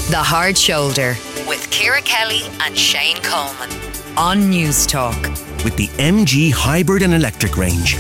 The Hard Shoulder with Ciara Kelly and Shane Coleman on News Talk. With the MG hybrid and electric range.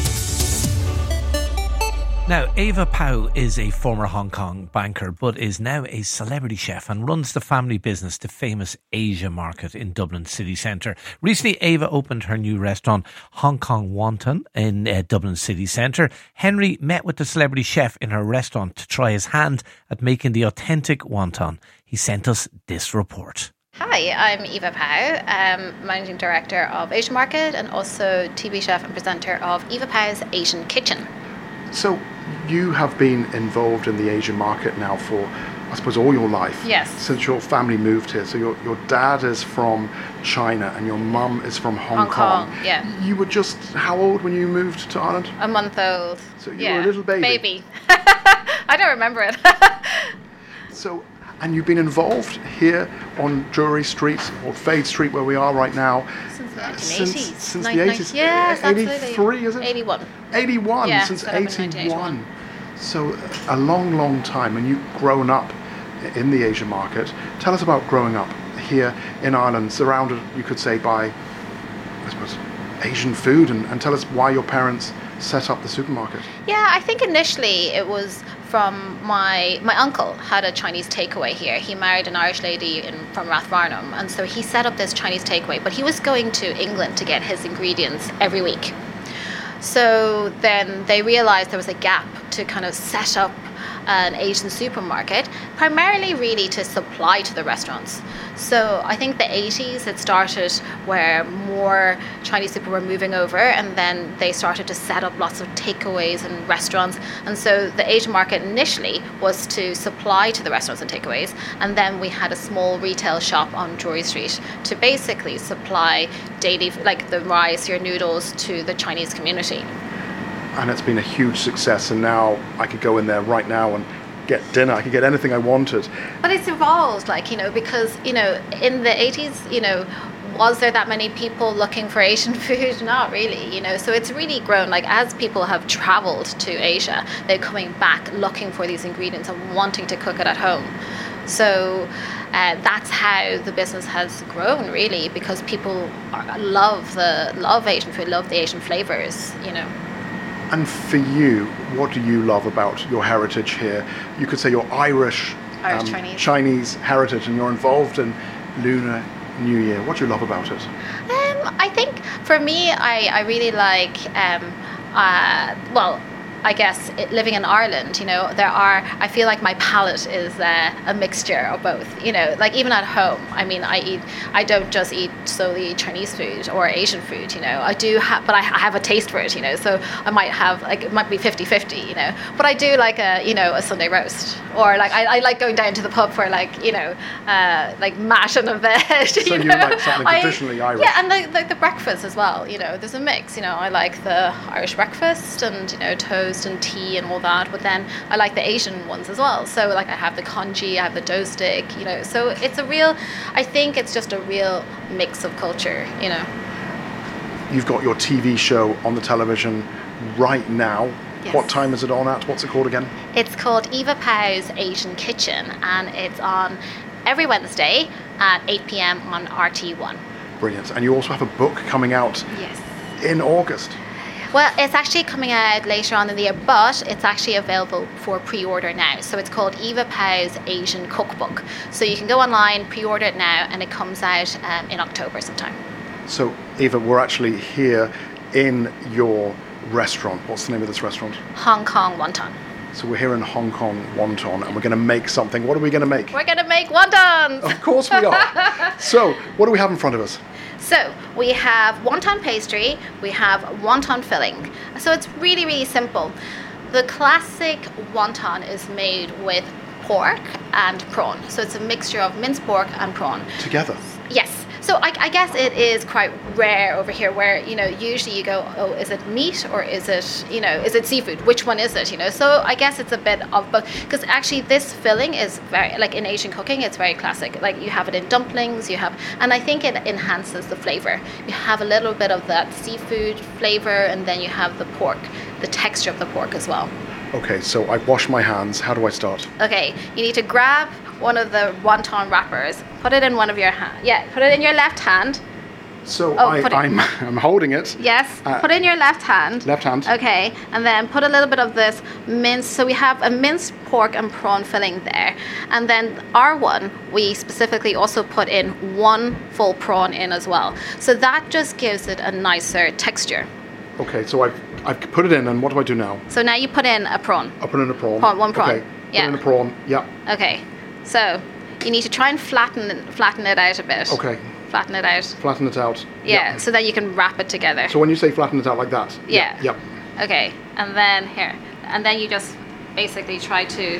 Now, Eva Pao is a former Hong Kong banker but is now a celebrity chef and runs the family business, the famous Asia Market in Dublin city centre. Recently, Eva opened her new restaurant, Hong Kong Wonton, in Dublin city centre. Henry met with the celebrity chef in her restaurant to try his hand at making the authentic wonton. He sent us this report. Hi, I'm Eva Pao, Managing Director of Asia Market and also TV chef and presenter of Eva Pao's Asian Kitchen. So you have been involved in the Asian market now for, I suppose, all your life. Yes. Since your family moved here. So your dad is from China and your mum is from Hong Kong. Yeah. You were just how old when you moved to Ireland? A month old. So you were a little baby. Baby. I don't remember it. And you've been involved here on Drury Street or Fade Street where we are right now. Since the 1980s. Since the 80s. Yes, 83, is it? 81. 81, yeah, since set up in 81. So a long, long time. And you've grown up in the Asian market. Tell us about growing up here in Ireland, surrounded, you could say, by, I suppose, Asian food. And tell us why your parents set up the supermarket. Yeah, I think initially it was from my uncle had a Chinese takeaway here. He married an Irish lady from Rathfarnham, and so he set up this Chinese takeaway, but he was going to England to get his ingredients every week. So then they realized there was a gap to kind of set up an Asian supermarket, primarily really to supply to the restaurants. So I think the 80s it started where more Chinese people were moving over, and then they started to set up lots of takeaways and restaurants. And so the Asian market initially was to supply to the restaurants and takeaways, and then we had a small retail shop on Drury Street to basically supply daily, like the rice, your noodles, to the Chinese community. And it's been a huge success, and now I could go in there right now and get dinner. I could get anything I wanted. But it's evolved, because, in the 80s, was there that many people looking for Asian food? Not really, So it's really grown. As people have traveled to Asia, they're coming back looking for these ingredients and wanting to cook it at home. So that's how the business has grown, really, because people love Asian food, love the Asian flavors, And for you, what do you love about your heritage here? You could say your Irish Chinese heritage, and you're involved in Lunar New Year. What do you love about it? I think for me, I really like, I guess living in Ireland, I feel like my palate is a mixture of both, even at home. I don't just eat solely Chinese food or Asian food, I do have, but I have a taste for it, so I might have, it might be 50-50, but I do like a Sunday roast, or I like going down to the pub for mash and a veg. So you like something traditionally Irish? Yeah, and the breakfast as well, there's a mix, I like the Irish breakfast and, toast and tea and all that, but then I like the Asian ones as well. So I have the congee, I have the dough stick, so it's I think it's just a real mix of culture, You've got your TV show on the television right now. Yes. What time is it on at? What's it called again? It's called Eva Pao's Asian Kitchen, and it's on every Wednesday at 8 p.m. on RT1. Brilliant. And you also have a book coming out in August. Well, it's actually coming out later on in the year, but it's actually available for pre-order now. So it's called Eva Pao's Asian Cookbook. So you can go online, pre-order it now, and it comes out in October sometime. So, Eva, we're actually here in your restaurant. What's the name of this restaurant? Hong Kong Wonton. So we're here in Hong Kong Wonton, and we're going to make something. What are we going to make? We're going to make wontons! Of course we are. So, what do we have in front of us? So we have wonton pastry, we have wonton filling. So it's really, really simple. The classic wonton is made with pork and prawn. So it's a mixture of minced pork and prawn. Together? Yes. So I guess it is quite rare over here where, usually you go, oh, is it meat or is it seafood? Which one is it, So I guess it's a bit of both. Because actually this filling is very, in Asian cooking, it's very classic. You have it in dumplings, and I think it enhances the flavor. You have a little bit of that seafood flavor, and then you have the pork, the texture of the pork as well. Okay, so I've washed my hands. How do I start? Okay, you need to grab one of the wonton wrappers. Put it in one of your hands. Yeah, put it in your left hand. So put it- I'm holding it. Yes, put it in your left hand. Left hand. Okay, and then put a little bit of this minced. So we have a minced pork and prawn filling there. And then our one, we specifically also put in one full prawn in as well. So that just gives it a nicer texture. Okay, so I've put it in, and what do I do now? So now you put in a prawn. I'll put in a prawn. One prawn. Okay, Yeah. put in a prawn. Yeah. Okay, so you need to try and flatten it out a bit. Okay. Flatten it out. Flatten it out. Yeah, so that you can wrap it together. So when you say flatten it out like that. Yeah. Yep. Okay, and then here. And then you just basically try to...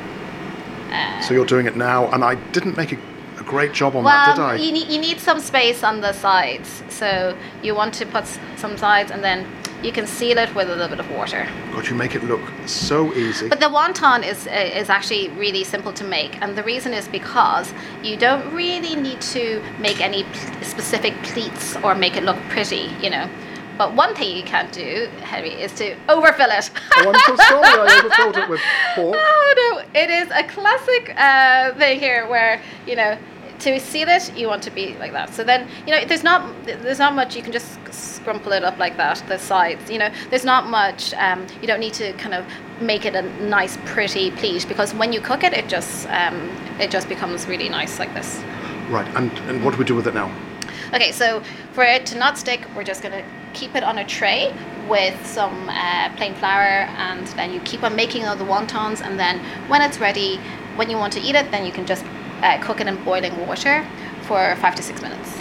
So you're doing it now, and I didn't make a great job on that, did I? you need some space on the sides. So you want to put some sides, and then you can seal it with a little bit of water. God, you make it look so easy. But the wonton is actually really simple to make, and the reason is because you don't really need to make any specific pleats or make it look pretty, you know. But one thing you can't do, Henry, is to overfill it. Oh, I'm so sorry, I overfilled it with pork. Oh no, it is a classic thing here where, you know, to seal it, you want to be like that. So then, you know, there's not much. You can just scrumple it up like that, the sides. You know, there's not much. You don't need to kind of make it a nice, pretty pleat, because when you cook it, it just becomes really nice like this. Right, and what do we do with it now? Okay, so for it to not stick, we're just going to keep it on a tray with some plain flour, and then you keep on making all the wontons, and then when it's ready, when you want to eat it, then you can just cook it in boiling water for 5 to 6 minutes.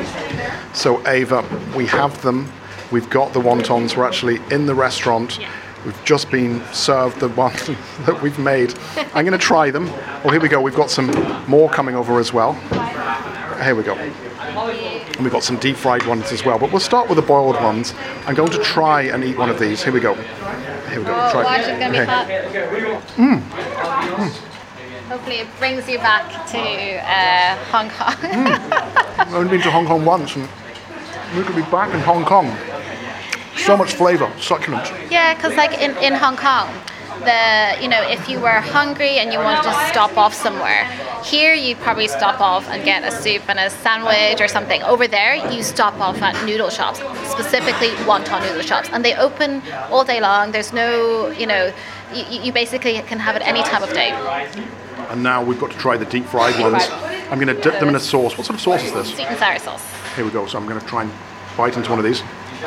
So Ava, we have them. We've got the wontons. We're actually in the restaurant. Yeah. We've just been served the one that we've made. I'm going to try them. Oh, here we go. We've got some more coming over as well. Here we go. And we've got some deep fried ones as well. But we'll start with the boiled ones. I'm going to try and eat one of these. Here we go. Here we go. Oh, Try. watch, it's going to be hot. Hopefully it brings you back to Hong Kong. I've only been to Hong Kong once, and we could be back in Hong Kong. So much flavour, succulent. Yeah, because like in Hong Kong, if you were hungry and you wanted to stop off somewhere, here you'd probably stop off and get a soup and a sandwich or something. Over there, you stop off at noodle shops, specifically wonton noodle shops, and they open all day long. There's no, you basically can have it any time of day. And now we've got to try the deep fried ones. I'm going to dip them in a sauce. What sort of sauce is this? Sweet and sour sauce. Here we go. So I'm going to try and bite into one of these.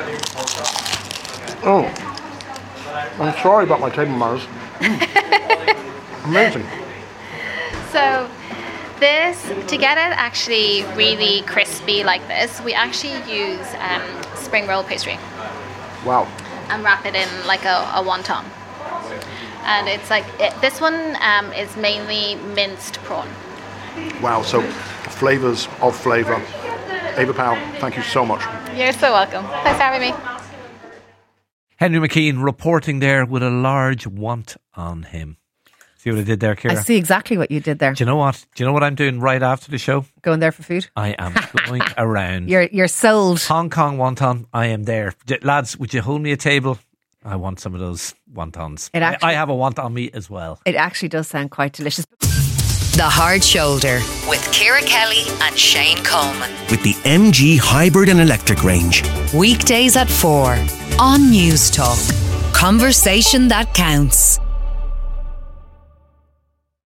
Oh, I'm sorry about my table manners. Amazing. So this, to get it actually really crispy like this, we actually use spring roll pastry. Wow. And wrap it in like a wonton. And it's like, this one is mainly minced prawn. Wow, so flavours of flavour. Ava Powell, thank you so much. You're so welcome. Thanks for having me. Henry McKean reporting there with a large want on him. See what I did there, Ciara? I see exactly what you did there. Do you know what? Do you know what I'm doing right after the show? Going there for food? I am going around. You're sold. Hong Kong wonton, I am there. Lads, would you hold me a table? I want some of those wontons. I have a wonton on me as well. It actually does sound quite delicious. The Hard Shoulder with Ciara Kelly and Shane Coleman. With the MG hybrid and electric range. Weekdays at 4 on News Talk. Conversation that counts.